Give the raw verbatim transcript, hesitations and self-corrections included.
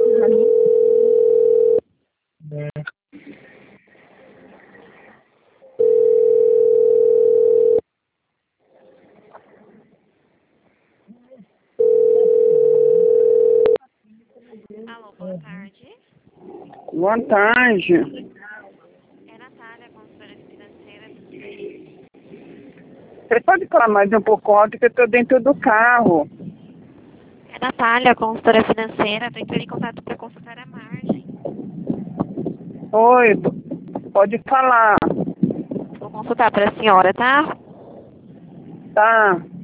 Alô, boa tarde. Boa tarde. É Natália, consultora financeira. Você pode falar mais um pouco alto que eu estou dentro do carro. É Natália, consultora financeira. Estou entrando em contato para consultar a margem. Oi, pode falar. Vou consultar para a senhora, tá? Tá.